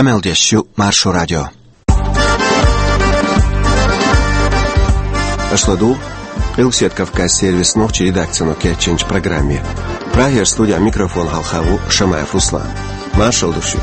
Ameldessu Marso Radio. Ашладу Илсет Кавказ сервис ночи редакцияну кетченч программе. Прагер студия микрофон Халхаву Шамаев Руслан. Маршал душу.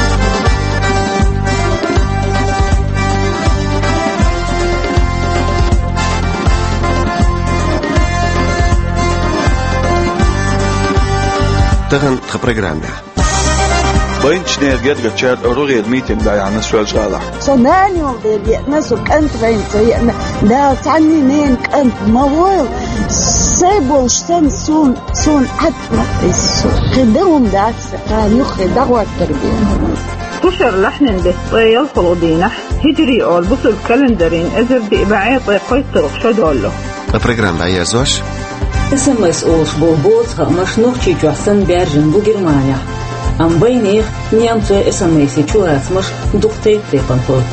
Таган тха программе. Бенчнер гедгачат орогед митинг даяна свалжала. Сонанил дебетнасу контренция да танинен конт мавоил сейбол штен сун атма иссу خدهم داكس تاريخ دعوة التربية تشر لحن بطي الخلودين هجري أول بصل كالندرين أزر دي بعيط قيتر شدوله البرنامج عيازوش SMS olش بولبوز مشنوخشي جوحسن بيرجن بو جرمانيا أم بينيخ نيامتو SMS چوهاس مش دختي تيقنطوت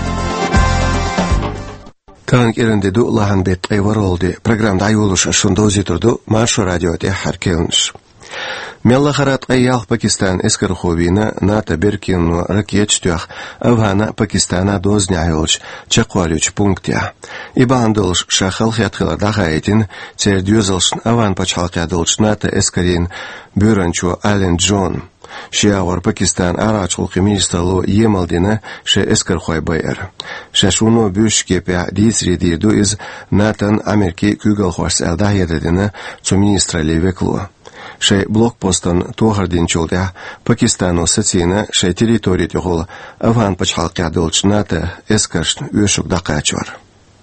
Tank yerinde du lahan bet ayvar oldu. Programda ayoluş şundozi turdu. Marşo radyoda harkelniş. Mella kharat ayal Pakistan eskar khobina NATO Berkin raketchtях Afgana Pakistana doznayolch chaqwaluch punktya. Ibandolsh shakhal khatkhila dagaytin terdüzolsh Afgan pachhalqadolsh NATO eskarin Burancho Allen John. Шиавар Пакистан арачул министрлу Емалдина ше эскер хойбайер. Шашуно бюшкепе дисредирду из Натан Америки күгел хвас элдахедедина цу министрали веклу. Ше блокпостан тухардин чулда Пакистану сацина ше территории тюгул Афган пачхалқядолч НАТО эскерш үшук дақачвар.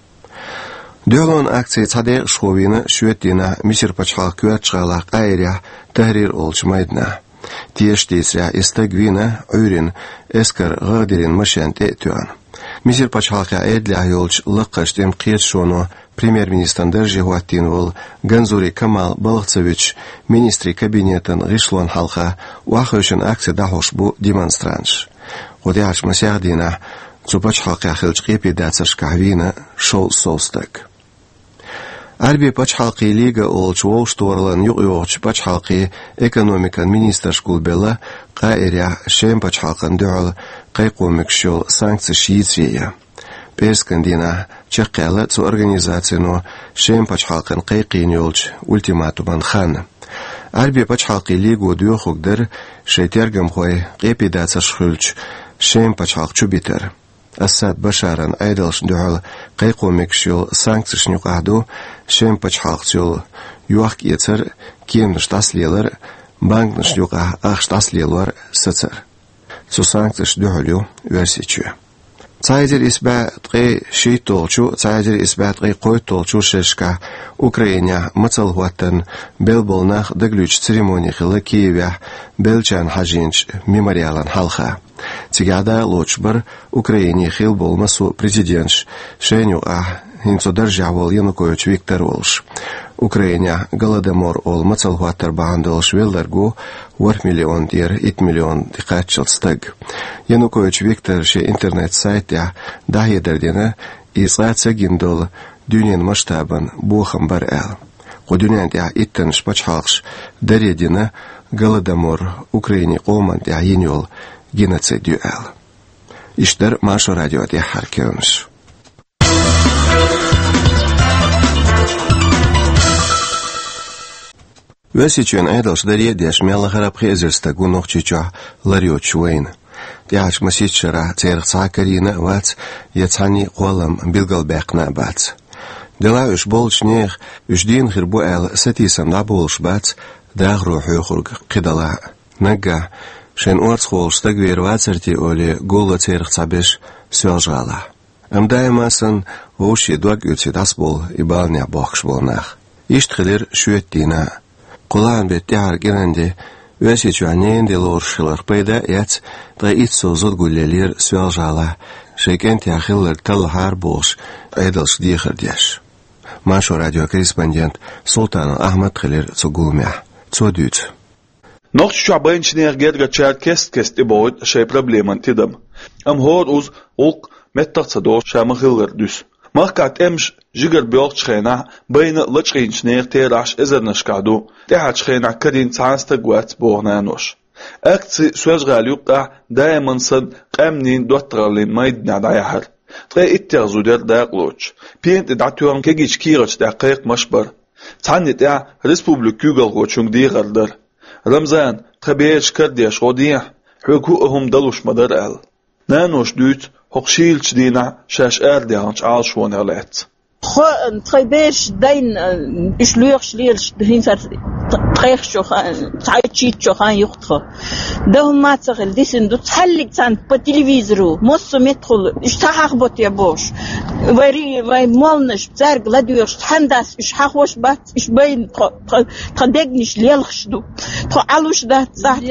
Дөлон акции цаде шховина шуеттина Мисир пачхалқуатчғала қайря тахрир олч майдна. Тиештисря истагвина урин эскер гадирин машанте туан. Мисир пачхалка эдля юлч лаккаштем қиетшоно премьер-министр Держихуаттин вол Ганзури Камал Балахцевич министри кабинетан Ришлон халха уахышын акция дахошбу демонстранш. Одяш масярдина цупачхалка хилч қипидацаш кахвина шол солстак. Арби пачхалқи лига олч волшторлан юғыоғч пачхалқи экономикан министр шкулбела қайря шем пачхалқан дұғыл қайқомик шол санкция шиитсвея. Перскандина чаққалы цу организацияну шем пачхалқан қайқин олч ультиматуман хан. Арби пачхалқи лигу дұғығдыр шейтергам хой қепидацаш хулч шем пачхалқ чубитер. Асад Башаран айдалш дұғыл қайқомик шол санкцияшню қағду шем пачхалқчыл юақ ецер кемніш таслелер банкныш юқа ақш таслелер сыцер. Цу санкцияш дұғылю версичу. Цайзер избәтқи шей толчу, цайзер избәтқи қой толчу шешка Украиня мыцалғуаттан бел болнақ дыглюч церемония хылы Киевя белчан хажинч мемориалан халха. Цигада лочбар Украине хил болмасу президентш шеню Хинцо державол Янукович Виктор Волш. Украиня Голодомор ол мацалгуаттар баандылш велдергу 1 миллион дир 1 миллион дикатчыл стыг. Янукович Виктор ше интернет сайтя дахедердена излаца гиндол дюнен масштабан бухам бар эл. Қодюнянтя иттен шпачхалш даредина Голодомор Украине қолмантя еньол геноцидю эл. Иштер Маршо радиода харкевнш. Весичен айдалш дарьедеш мяла хараб хезерста гунохчича лариоч вейн. Тяж масичера церх цакарина вац яцани қолам билгалбекна бац. Делауш болчнех үждин хирбу эл сатисам да болш бац дагру хухург қидала. Нага шен уарцхолшта гвервацерти оли гула церх цабеш сёлжала. Амдаймасын оши дуаг үцидас бол ибалня бохш болнах. Иштхилер шуеттина. Құлан беттяр геренде весичуанен делоршылар пайда яц да итсо зодгулелер сёлжала. Шекен тяхиллер талхар бош айдалш дихердяш. Маршо радиокорреспондент Султан Ахмад Хилер цугулмя. Цодюц. Нохчу абайнчнер гедгачат кест ибоид шей проблеман тидам. Ход уз олк меттарцадор шамахиллер дюс. Маркат эмш жигер бёрчхена бейна лачринчнер тераш эзернашкаду. Техачхена кадин цанста гуац борнанош. أكتسي سواج غالي يقع دائما صد قامنين دوترالين ما يدنع دايحر تغي اتغزو دير داقلوش بينت ادعتوان كيجيش كيرش دقيق مشبر تعني تاع ريسبوبليك كوغل غوشونغ دي غردر رمضان تخبيش كرديش غوديح حقوقهم دلوش مدر ال نانوش دوت حقشيلش دينا شاش ارديانش عالشوان هلات تخبيش دين اشلوخ ليلش دهين سر تخيخ شوخان تعيشيت شوخان يخطخ دهم ما تغل ديسن دو تحلق تان بتلفزيرو موسو مدخل اشتاحق بوت يا بوش وي مولنش بزارق لدوش تحنداس اشحاخوش بات اش بين تخدقنش ليلخش دو تعالوش دات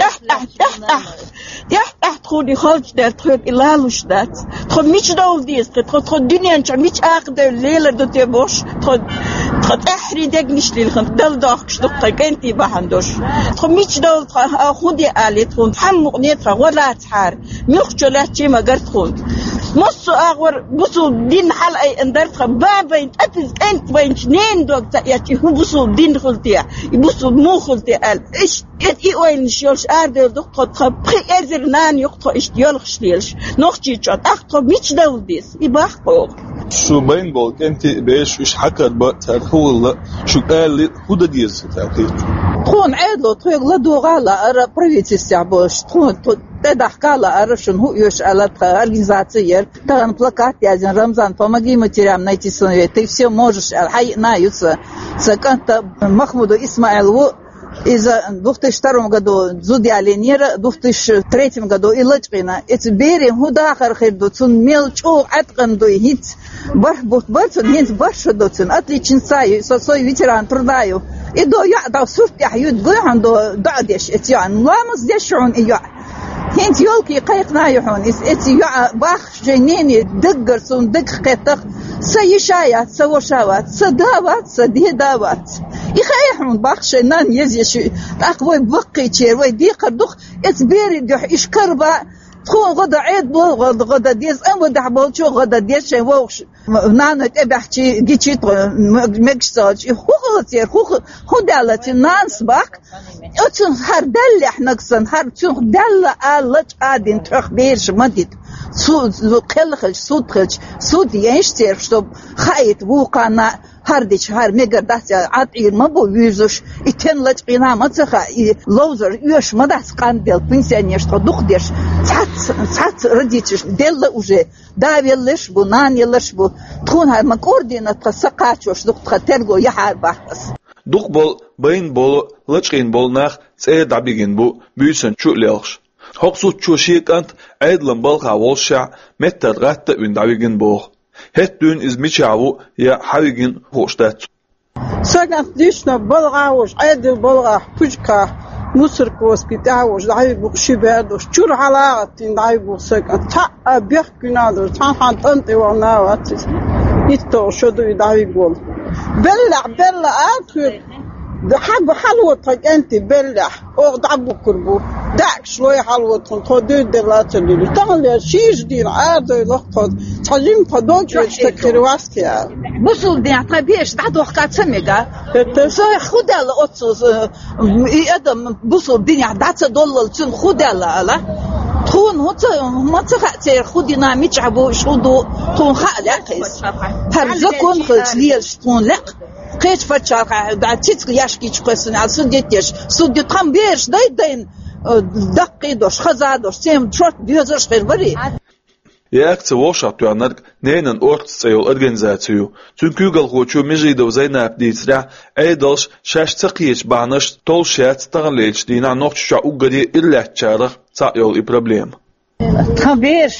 تحت خودي خالج دات تخد إلالوش دات تخد ميش دول ديس تخد دنيا نشع ميش آقدر ليلر دو تيا بوش تخد احري دقنش ليلخن دل داخش دقا كنتي بحندوش تخد ميش دول خودي آلي تخون تحمق نيتها ولا تحار ميخشو لا تشيما قرتخون مصو أغور بصو دين حلقة اندرتخ بابين أتز انت بين شنين دوك تأياتي هم بصو دين خلتيا بصو مو خلتيا قال إيش إيوين نشيولش آردل دوك بخي أزر نان يقطع إيش ديولخش ليلش نوختي جات أخطو ميش دول ديس إباحقو شو بين بولك انت بيش إيش حكر بقتر هو الله شو قال هودا ديز تأخير تخون عيدلو تخيق لدو غالا أرى بريفيتي استعبوش تخون تدحكالا أرشون هو يوش على организация تغن плакат язен Рамзан помоги матерям найти сыновей ты все можешь аль-хай наются саканта Махмуду Исмаилову из 2002 году Зуди Аленира 2003 году и Лачкина эти бери худахар хирду цун мелчу атканду хит бахбут бацун хит башуду цун отличен сай сой ветеран трудаю и до я да сурт яхют гуанду дадеш этян ламс дешун и я هنت يولكي قيقنا يحون إتي يع باخ جنيني دقر سون دق قيتق سيشايات سوشاوات سداوات سديه داوات يخيحون باخ شنان يزيش أقوي بقي تشير ويدي قردوخ إتبيري دوح إشكربا تكون غدا عيد بول غدا ديز أم ودح بول شو غدا ديز شيء ووش نانو تبحكي جيت مكساج خوخلتير خدالتي نانس باك أتون هردل إحنا قصن هرتون دل على قادين تخبيرش مديد سود قلخش سود ينشتر شو خايت وقنا هردش هر مقدس عطير ما بويزوش يتن لجقنا ما تخا لوزر يوش ما داس قاندل بنسانيش تدخدش سات رديتش دل уже داويلش بو نانيلش بو تكون هر مكوردينا تسقاچوش دخ ترغو يحار بحث دوق بول بين بول لجقين بول ناخ تسي دابيگين بو بيسن چوليخش حقسو چوشيك انت عيدلن بالغا والشع متر غات وين دابيگين بو هت دون از میچاو یا حویگین خوشتات ساعت دیشنا بالغاوش عید بالغا پوچکا مصر کوسکی تاوش دعی بخشی بیادوش چور حلاقت دعی بخشک تا بیخ کنادر تا حنتنت و ناوات نیتو شدوی دعی گول بلع آخر حق حلوتك أنت بلع أغضب كربو داك شوي حلوتهم خدود دلات اللي تغلي شيش دين عادي لقطة تجيم تدوك يشتكر واسكي بصل دي عطابيش بعد وقت سميقا سوي خدال أتصوص إيادم بصل دي عدات دولل تن خدال ألا تون ما تخاتير خدنا ميتشعبو شودو تون خالي قيس هرزكون خلت ليش تون لق قيت فتشارع بعد تيتك ياشكي تقسن على سوديتش سودي تام بيش دايدين دقي دوش خزادوش تيم تروت بيوزش غير بري ياكت واشات يانرك نينن اورت سيول اورغانيزاتيو تونكوغل غوچو ميجيدو زيناب ديترا ايدلش شاش تقيش بانش تولشات تغليش دينا نوخشا اوغدي إلاتشارخ تايول اي بروبليم تبيش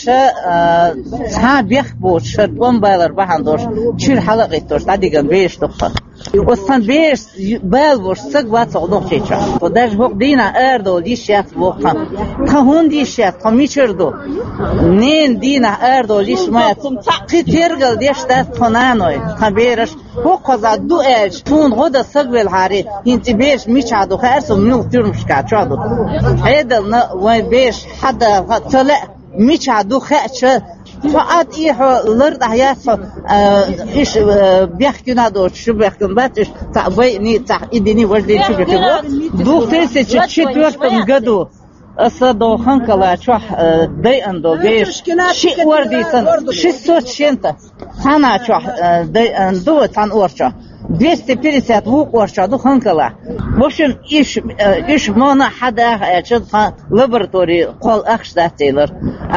ها بيخبوش بومبايلر بحندوش شيل حلقة توش تعديقن بيش تخط وصن بيش بالبوش سقوات صغدوك شيشا وداش بوق دينا اردو ليشيات بوقا تهون ليشيات تميشردو نين دينا اردو ليش مات قي تيرغل ديش تات تنانوي تبيرش بوقا دو ايج تون غدا سقوي الحاري انت بيش ميشادو خارسو منو تيرمشكا شادو هيدل وين بيش حدا طلع ميشادو خاتش فقط إيه لرد حياة إيش بيحكينا دو شو بيحكون باتش تعبيني تعيدني وجدي شو بيحكون دو تيسي تشتورتم قدو أصدق خنكلا شو دي أندو بيش شيء وردي سن شيء صوت شنطة ثنا شو دي أندو ثان أورشة 250 وق أورشة دو خنكلا وشن إيش مانا حدا شد لابراتوري قال أخش داتيلر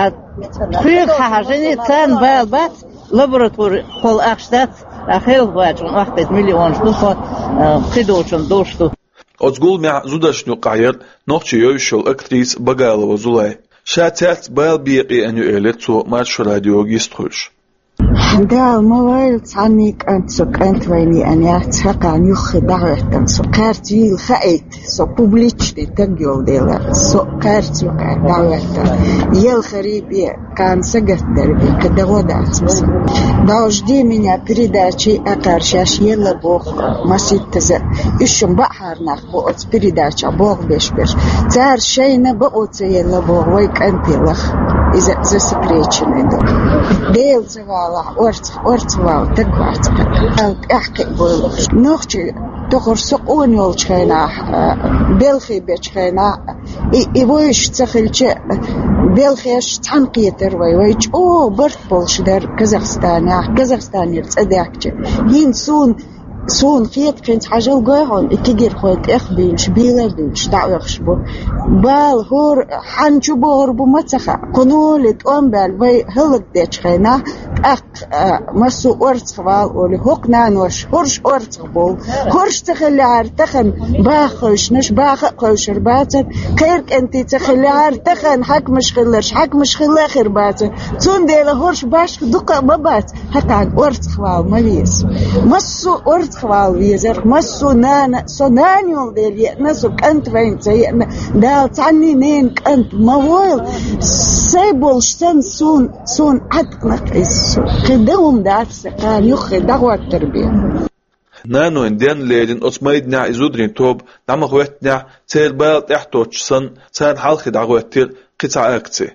خير حاجني ثان بالبات لابراتوري قال أخش دات أخير واجن 1 مليون دوخ خدوشن دوشتو أتقول مع زودشنو قعير نوخش يوشل أكتريس بقالة وزولاي شاتات بال بيقي أنو إلتو مارش راديو جيستخوش دا موال تصانيك أنت سوك أنت ويني أنا أتحقا عن يخي دعوة سوكارت يل خايت سو بوبليتش دي تنجيل ديلا سوكارت سوكار دعوة يل خريبي كان سقط دربي كدغودات مثلا داوش دي منيا بريداتشي أقارشاش يلا بوغ مسيد تزا إشم بحر ناخ بوغت بريداتشا بوغ بيش تار شينا بوغت يلا بوغ ويك أنت لخ إذا سكريتشن عندو ديل زوالا أورتوال تقوات أحكي بول نوختي تقر سقون يولشينا بلخي بيشينا إيوش تخلش بلخيش تنقيتر ويويش برت بولش در كازاخستان يرتصدقش هين سون خيط كنت حاجة وقاعون إكيجر خوات بيلش بيلا بيلش دعوخش بو بال هور حنشو بور بمتخا قنولة بال وي هلق ديش خينا مسو أورتخوال ولي هوق نانوش هورش أورتخبول هورش تخلعار تخن باخوش نش باخوش رباتن كيرك انتي تخلعار تخن حك مش خلاخر باتن تون ديلا هورش باش دوكا بابات هكا أورتخوال مليس مسو أورتخوال ويزر مسو نانا سونانيول ديل يأنسو كنت وين تيأنا دال تعني نين كنت مويل سيبول شتن سون عدقنق إسو خدهم دات سكان يخي دعوة التربية نانو اندين ليلين أسمايدنا إزودرين توب نعم خواتنا تير بالت احتوشسن تان حالخي دعوة تير قطع اكتي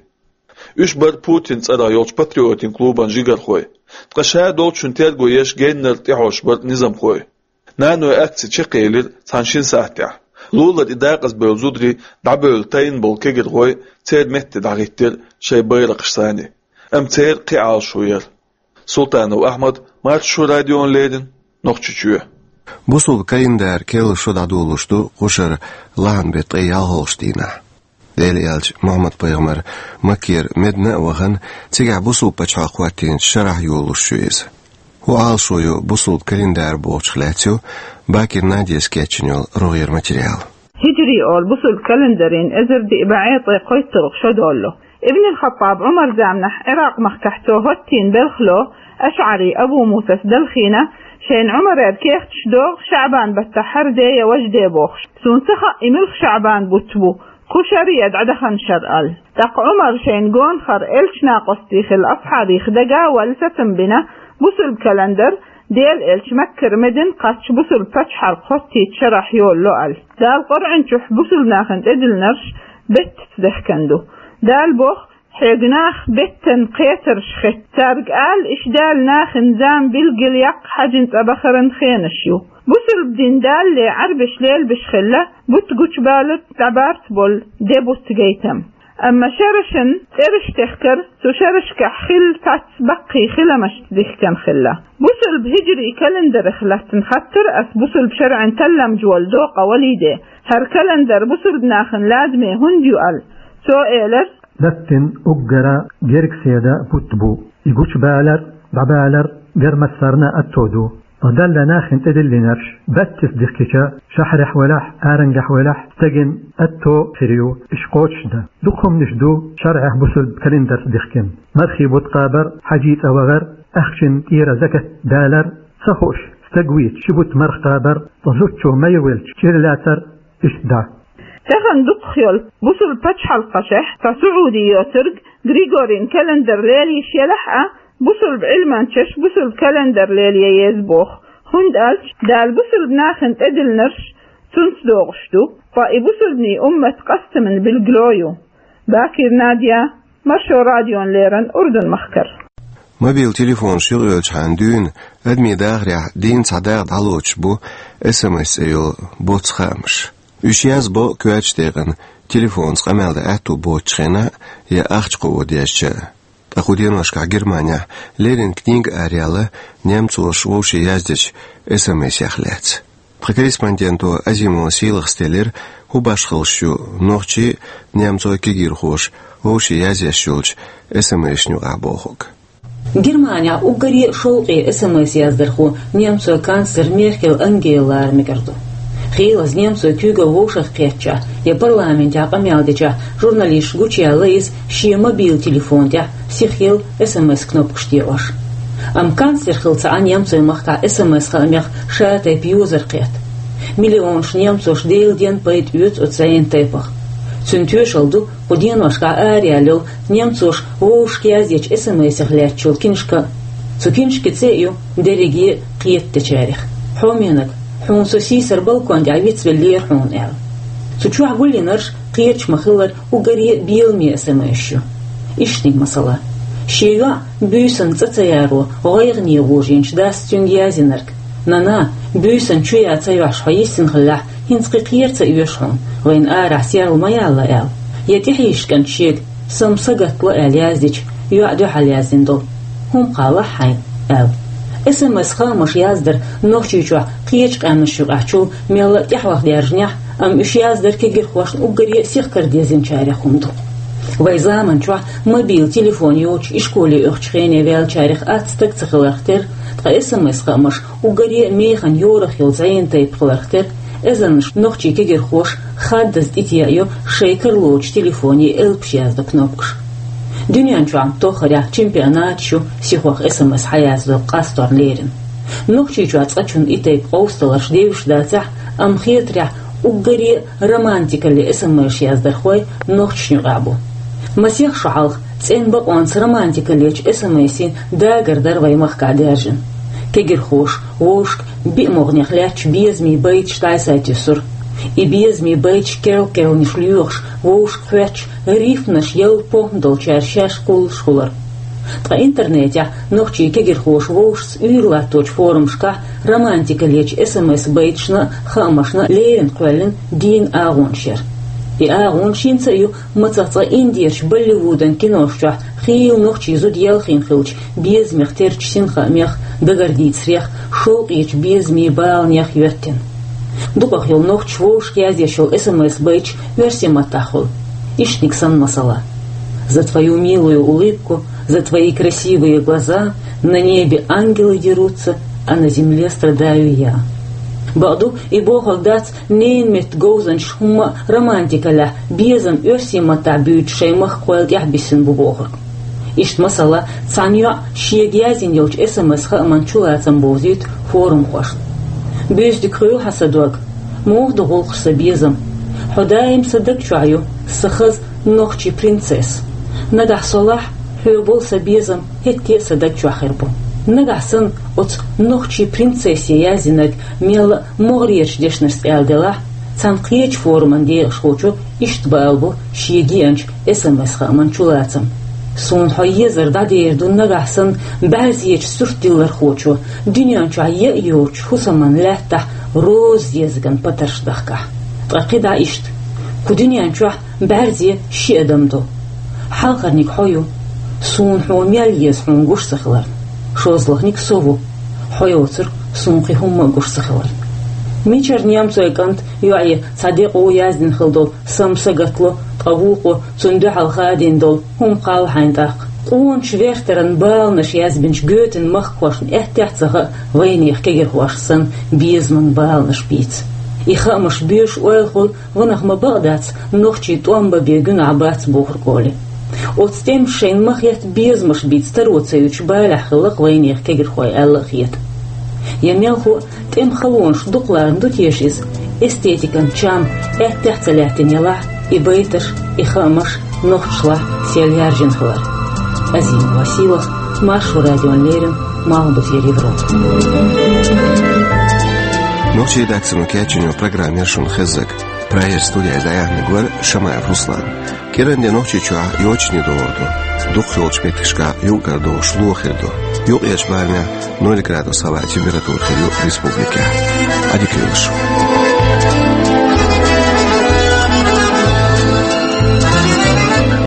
بر بوتين تسأرا يولش باتريوتين كلوبان جيگر خوي تقشا دولشن تير قويش جينر تيحوش بر نظام خوي نانو اكتي چه قيلر تانشين ساعتيا لولد إداقز بيوزودري دعبيل تاين بول كيگر خوي تير مهت دعيتير شي بيرقش ثاني ام تير قيعال شوير سلطان وأحمد مارشو راديون ليدن نوخشوه بوصل كايندار كيل شو دعدولشتو قشر لان بيطيا هولشتينا ديليالج محمد بيغمر مكير مدنا وغن تيجع بوصل بچا قواتين شرح يولشويز هو عالشويو بوصل كالندار بوچخلاتيو باكر نادي سكيتشنيول روغير ماتريال هجري أول بوصل كالندرين ازر دي بعيط قيترق شو دولو ابن الخطاب عمر زامنح عراق مخكحتو هوتين بالخلو أشعري أبو موسى دلخينة شين عمر بكيخ تشدوغ شعبان بتحر دي وجدي بوخش سونسخة إملخ شعبان بوتبو كشري يدعدخن شرقل تق عمر شين قون خر إلش ناقصتي خل أصحابي خدقا والستم بنا بوصل بكالندر ديل إلش مكر مدن قاتش بوصل بفتحر قطي تشرح يول لؤل دال قرعن شح بوصل ناخن تدل نرش بت تدخكندو دال بوخ حيقناخ بتن قيتر شخت تارق قال إشدال ناخن زام بالقليق حجن تبخرن خينشيو بوصل بدين دال لي عربش ليل بشخلة بوتقوش بالت تعبارت بول دي بوستقيتم أما شرشن إرش تخكر سو شرش كحخل تاتبقي خلمش تدخكن خلة بوصل بهجري كالندر خلتن خطر أس بوصل بشرع تلم جوال دوقة وليدي هر كالندر بوصل بناخن لازمي هنديو قال سو إيلر لتن أجرا جيرك سيدا بوتبو يقوش بالر بعبالر جر مسرنا التودو ودل ناخن تدل نرش بتس دخكشا شحرح ولح آرنجح ولح تجن التو فريو إشقوش ده دقهم نشدو شرعه بسل كالندر دخكن مرخي بوتقابر حجيت أوغر أخشن تيرا زكت بالر سخوش استقويت شبوت مرخابر وزوتشو ما يولش شيرلاتر إشدع تخن دقخيول بوصل باتش القشح فسعودي يوترق غريغورين كالندر ليلي شيلحة بوصل بعلمانشش بوصل كالندر ليلي يزبوخ هند ألش دال بوصل بناخن تدل نرش تنس دوغشتو فاي بوصلني أمة قسمن بالجلويو باكر ناديا مرشو راديون ليرن أردن مخكر موبيل تليفون شغلش عندون أدمي داغرع دين صداغ دالوش بو SMS ايو بوتس خامش Üşiyaz bo köç değen telefon qamalda atu bo çıxena ya axçqo odyaşça. Ахуденовшка Германия Лерин книг ареала немцош воши яздич СМС яхляц. Корреспонденту Азимова силах стелер хубашхылшу нохчи немцой кигирхош воши яздяшулч СМС нюга бохок. Германия угари шолqi СМС яздырху немцой канцлер Меркель Ангела микарду. Хилаз немцой кюга вошах петча я парламент апамялдича журналист гучия лейс ши мобил телефонтя сихил СМС кнопкштиош. Ам канцлер хилца а немцой махка СМС хамях шатай пьюзер кет. Миллион немцош дейлден пейт үц от сайн тайпах. Цунтюшалду поденошка ариалел немцош вошки яздич СМС хлячул киншка. Цукиншки цею дереги киеттечарих. Хоменак حون سوسيسر بالكون دعويت باللير حون ال تشوح قولي نرش قيرش مخلر وقري بيلمي اسمشو اشتنك مثلا شيغا بيسن تتيارو غيغني وجينش داستون يازينرك نانا بيسن شويا تيوح شويسن خلاح هنسقي قيرتا يوشحون وين ارع سيارو ما يالا ال يتحيش كان شيك سمسقت وال يازيج يعدو حال يازين دول هم قالا حين ال СМС خامش яздыр нохчичуа қиечқ амшуг ачу мела тяхвах дяржнях ам үш яздыр кегер хваш угари сихкар дезин чаря хумду. Вайзаман чуа мобил телефон йоч и школе охчхене вел чарих ацтак цхлахтер та СМС хамаш угари механ йорах йолзайн тайп хлахтер эзанш нохчи кегер хваш хаддаз итяйо шейкер лоч телефони элпш язда кнопкш. Дюнян чуам тохаря чемпионат шу сихвах СМС хаяздо қастор лерин. Нохчи чуа цачун итейп оусталаш девиш дацах амхетря угари романтикали СМС яздархой нохчню абу. Масих шуалх цен бақонс романтикалич СМСин дагар ваймах кадержин. Кегерхош, ошк, би могнехляч безми бейт штайсайтисур. И безми бейч керл нишлюхш, воуш хвеч, рифнаш ел помдал чарщаш шкулар. Та интернете нохчи кегерхош воуш үйрла точ форумшка романтика леч СМС бейтшна хамашна лерин квелин дин агоншер. И агоншинца ю мацаца индирш Болливуден киношча хил нохчи зуд елхин хилч безмех терч синха мех дагардиц рех шол ич безми балнях вертен. Дупах ел ног чвоуш язешил СМС бейч версия матахул. Ишник сан масала. За твою милую улыбку, за твои красивые глаза на небе ангелы дерутся, а на земле страдаю я. Баду и бог дац неймет гоузан шума романтикаля безам версия мата бют шеймах койл яхбисин бубохр. Ишт масала цанья шиегязин елч СМС ха манчулацам бозит форум хош. بيجدك خيو حسدوك موغ دغول خسبيزم حدايم صدق شعيو سخز نوخشي برنسيس نجح صلاح حيوبول سبيزم هتكي صدق شو خربو نجح سن ات نوخشي برنسيس يازينك ميل مغريش ديشنرس الدلاح تنقيج فورمن دي شوچو اشتبالبو شيگيانش СМС خامن چولاتم سون حيزر داديردون نجحسن بعضيج سرتيلر خوچو دنيان چايه يوچ حسمن لهته روز يزگن پترش دخكه تقيد عيشت كدنيان چا بعضي شي ادمدو حلقرنيك حيو سون حوميال يسحون گوش سخلر شوزلخنيك سوو حيوتر سونقي هم گوش سخلر ميچر نيامسو اكنت يوعي صديقو يازدن خلدو سمسغتلو قوقو صندوق الخادين دول هم قال حينتاق قون شويخترن بالنش يازبنش گوتن مخقوشن احتيحتسغ وينيخ كيگر خوشسن بيزمن بالنش بيت يخامش بيش ويلخل ونخ مبادات نوخشي توامبا بيگن عبات بوخر قولي وتستيم شين مخيت بيزمش بيت ستروتسيوش بالح خلق وينيخ كيگر خوي ألخيت يميلخو تيم خلونش دوقلارن دوتيشيز استيتيكن چام احتيحتسلاتن يلاح إبيتر إخامش نوخشلا سياليارجن خلار أزين واسيلخ مارشو راديون ليرن مالبوت يريفرون نوخشي داكسمو كاتشنو программершун хеззак проект студия Заяхны Гвар Шамаев Руслан Керенде нохчи чуа йочни доорду дух йолч бетишка юнкардо шлухердо юк еш барня 0 градус хава температура в республике. Адикюш.